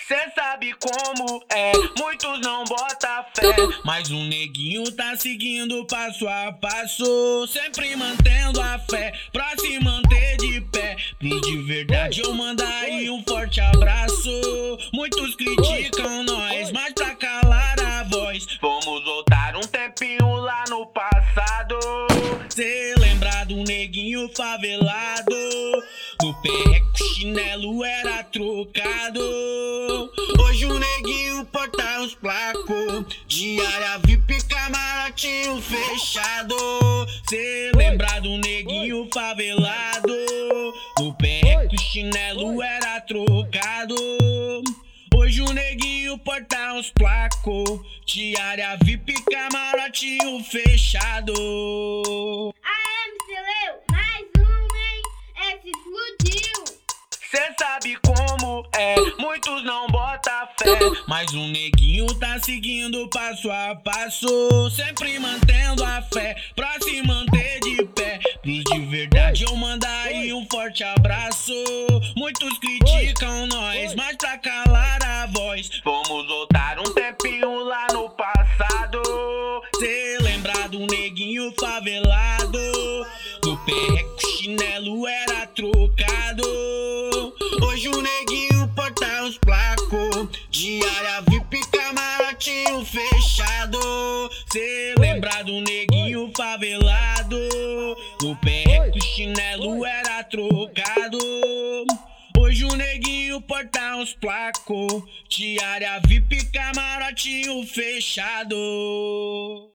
Cê sabe como é, muitos não botam fé, mas um neguinho tá seguindo passo a passo, sempre mantendo a fé pra se manter de pé. Pros de verdade eu mando aí um forte abraço. Muitos criticam nós, mas pra calar a voz, vamos voltar um tempinho lá no passado. Cê lembra do neguinho favelado, no perreco chinelo era trocado. Hoje o neguinho porta os placos, de área VIP, camarotinho fechado. Cê lembra do neguinho favelado, no perreco chinelo era trocado. Hoje o neguinho porta os placos, de área VIP, camarotinho fechado. MC Leo, mais uma, hein? Essa explodiu. Cê sabe como é, muitos não botam fé, mas um neguinho tá seguindo passo a passo, sempre mantendo a fé pra se manter de pé. Pros de verdade eu mando aí um forte abraço. Muitos criticam nós, mas pra calar a voz, vamos voltar um tempinho lá no passado. Cê lembra do neguinho favelado, no perreco chinelo era trocado. Hoje o neguinho porta os placos, de área VIP, camarotinho fechado. Cê lembra do neguinho favelado, no perreco chinelo era trocado. Hoje o neguinho porta os placos, de área VIP, camarotinho fechado.